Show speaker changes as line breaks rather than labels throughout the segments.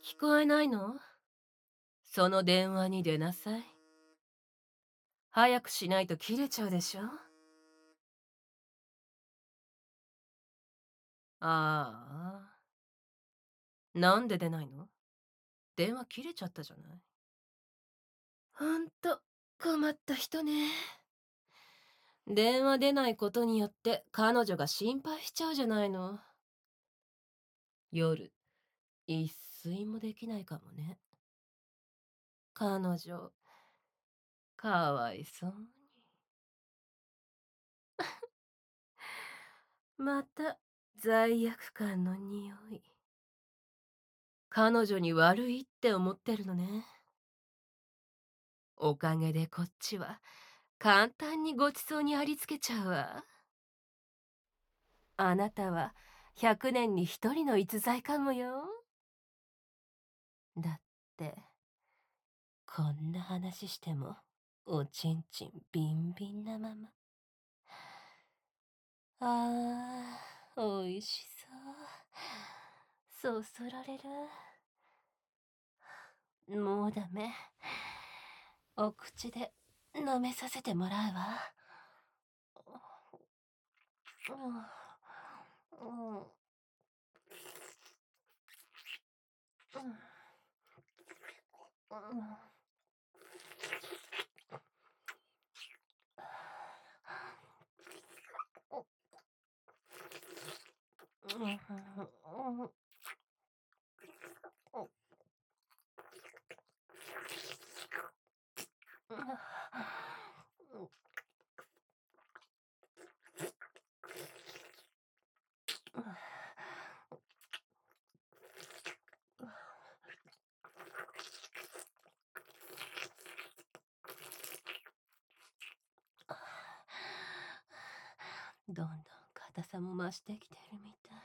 聞こえないの？その電話に出なさい。早くしないと切れちゃうでしょ。ああ。なんで出ないの？電話切れちゃったじゃない。ほんと、困った人ね。電話出ないことによって彼女が心配しちゃうじゃないの。夜、一睡もできないかもね。彼女、かわいそうに。また、罪悪感の匂い。彼女に悪いって思ってるのね。おかげでこっちは簡単にごちそうにありつけちゃうわ。あなたは100年に一人の逸材かもよ。だってこんな話してもおちんちんビンビンなまま。あー、おいしそう。そそられる。もうダメ。お口で飲めさせてもらうわ。うん、うん、うん。どんどん硬さも増してきてるみたい。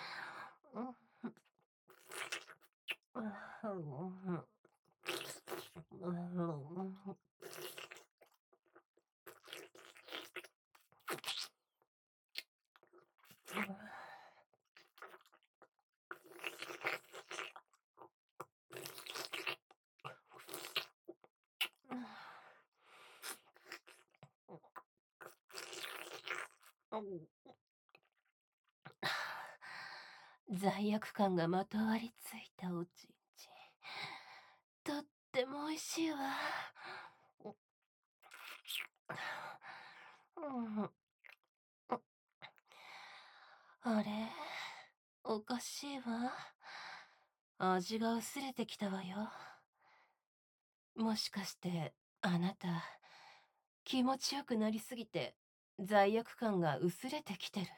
罪悪感がまとわりついたおちんちん。とっても美味しいわ。あれ、おかしいわ。味が薄れてきたわよ。もしかしてあなた気持ちよくなりすぎて罪悪感が薄れてきてる？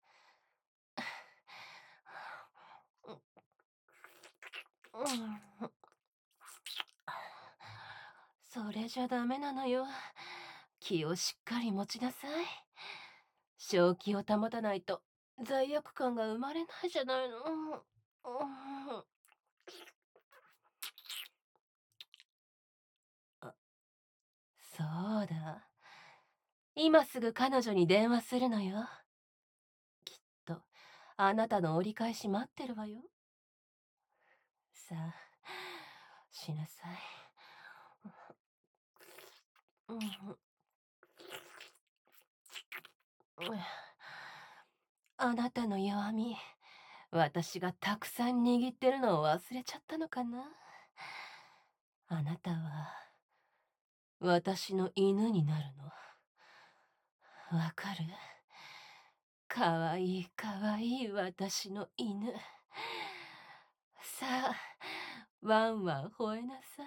それじゃダメなのよ。気をしっかり持ちなさい。正気を保たないと罪悪感が生まれないじゃないの。あ、そうだ。今すぐ彼女に電話するのよ。きっとあなたの折り返し待ってるわよ。さあ、しなさい。うん、あなたの弱み、私がたくさん握ってるのを忘れちゃったのかな。あなたは私の犬になるの。わかる？かわいいかわいい私の犬。さあ、ワンワン吠えなさ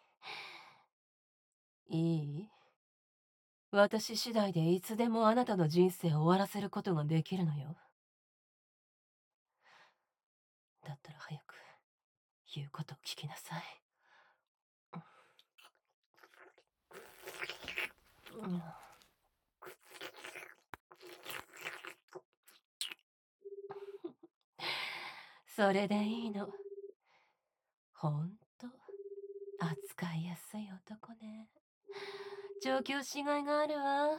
い。いい？私次第でいつでもあなたの人生を終わらせることができるのよ。だったら早く言うことを聞きなさい。うん、それでいいの。ほんと、扱いやすい男ね。調教しがいがあるわ。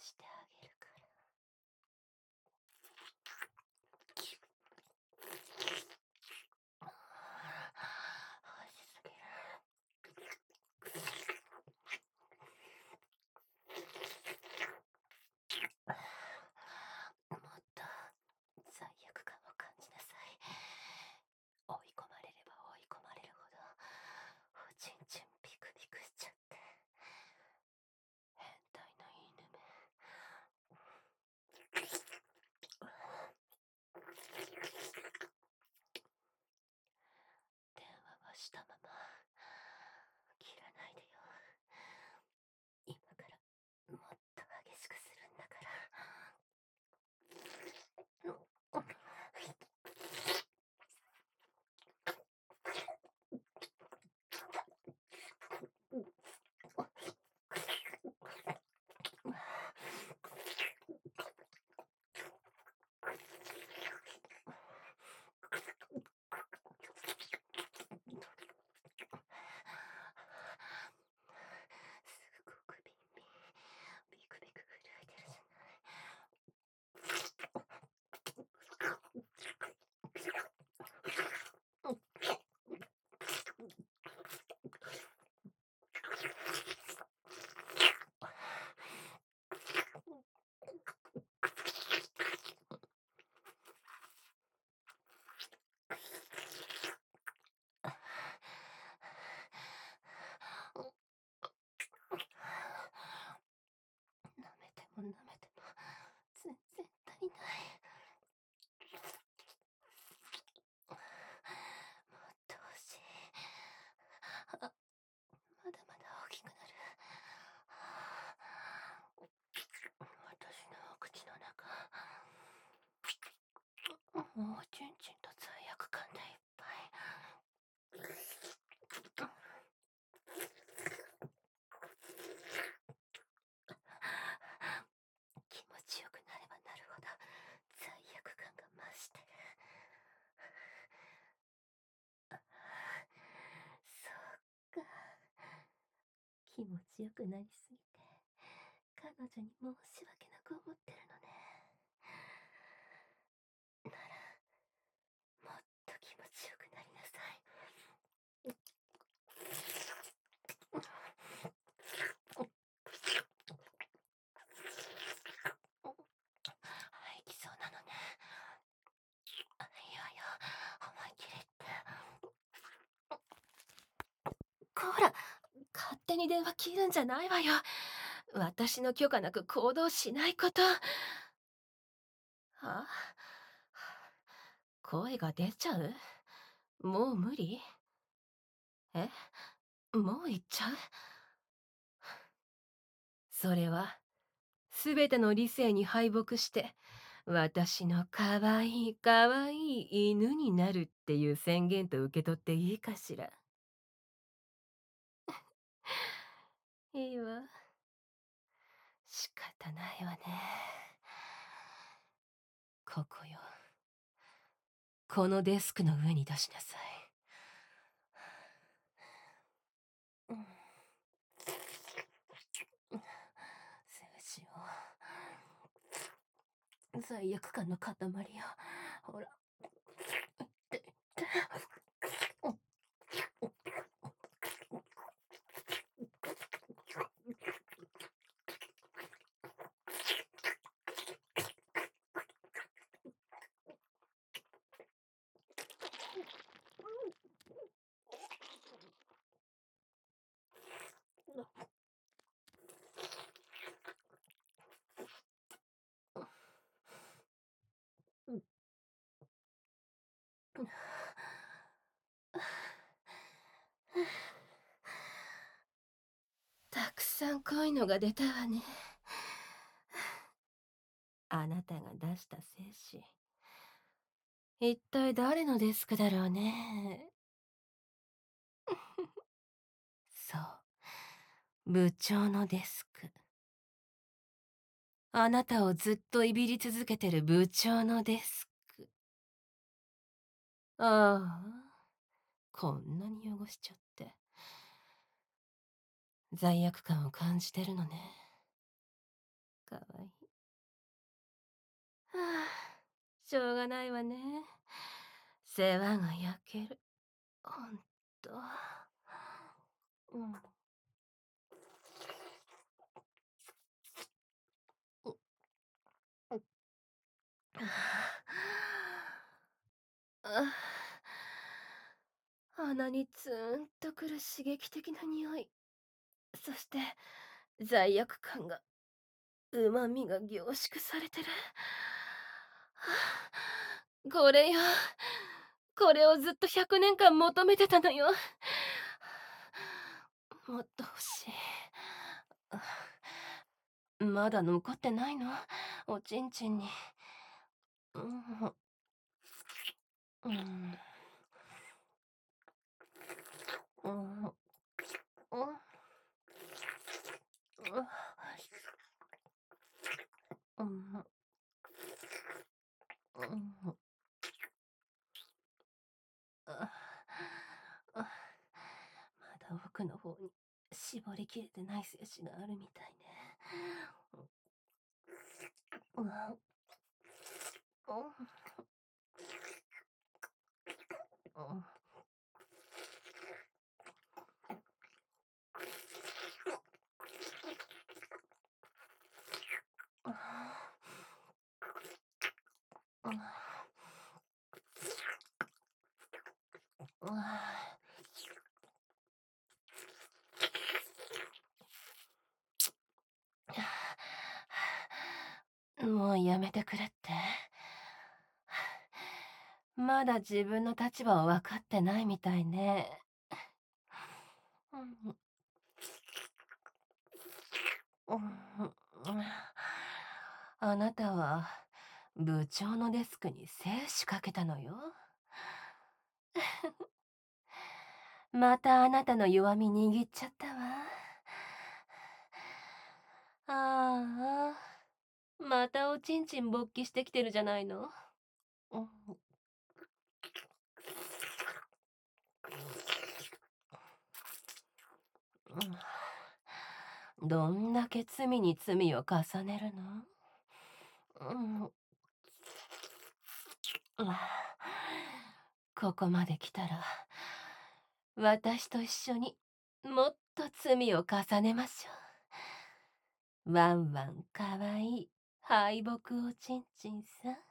してあげるから。欲しすぎる。もっと罪悪感を感じなさい。追い込まれれば追い込まれるほど、おちんちんピクピクしちゃって。変態の犬め。電話はしたまま切らないでよ。今からもっと激しくするんだから。すごくビクビク震えてるじゃない。舐めても舐めても全然足りない。もっと欲しい。まだまだ大きくなる。私のお口の中、もうちんちんと罪悪感でいっぱい。気持ちよくなればなるほど罪悪感が増してる。そっか。気持ちよくなりすぎて彼女に申し訳なく思ってるのね。ならもっと気持ちよくなりなさい。はいきそうなのね。いいわよ、思いっきりって。こら、勝手に電話切るんじゃないわよ。私の許可なく行動しないこと。あ、声が出ちゃう？もう無理？え？もう行っちゃう？それは、すべての理性に敗北して、私のかわいいかわいい犬になるっていう宣言と受け取っていいかしら。いいわ。仕方ないわね。ここよ。このデスクの上に出しなさい。うん。精子を。罪悪感の塊よ。ほら。痛い痛い。たくさん濃いのが出たわね。あなたが出した精子。一体誰のデスクだろうね。そう、部長のデスク。あなたをずっといびり続けてる部長のデスク。ああ、こんなに汚しちゃって。罪悪感を感じてるのね。 かわいい。はあ、しょうがないわね。世話が焼ける。ほんと。うん。ううあ鼻にツーンとくる刺激的な匂い。そして、罪悪感が、旨味が凝縮されてる。これよ。これをずっと100年間求めてたのよ。もっと欲しい。まだ残ってないの？おちんちんに。うん。うん。うん。うん。うん。うん。ああ、まだ奥の方に絞りきれてない精子があるみたいね。うん。うん。うん。もうやめてくれって。まだ自分の立場を分かってないみたいね。うん。うん。あなたは部長のデスクに精子かけたのよ。またあなたの弱み握っちゃったわ。ああ、またおちんちん勃起してきてるじゃないの。うん。どんだけ罪に罪を重ねるの？うん。ここまで来たら、私と一緒にもっと罪を重ねましょう。ワンワンかわいい敗北おちんちんさん。